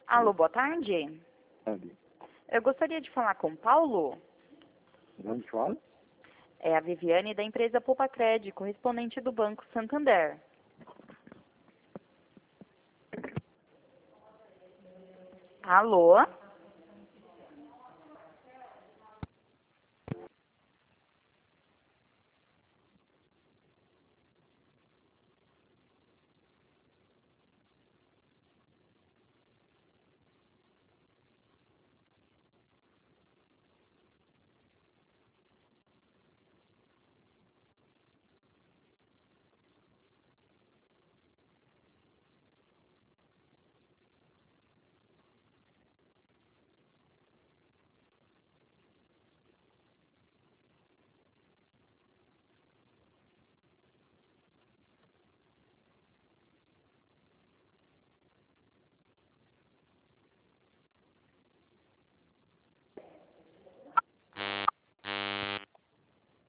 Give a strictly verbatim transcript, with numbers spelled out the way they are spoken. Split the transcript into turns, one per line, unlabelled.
Alô, boa tarde.
Sabe?
Eu gostaria de falar com o Paulo.
De onde fala?
É a Viviane da empresa Poupa Crédito, correspondente do Banco Santander. Alô?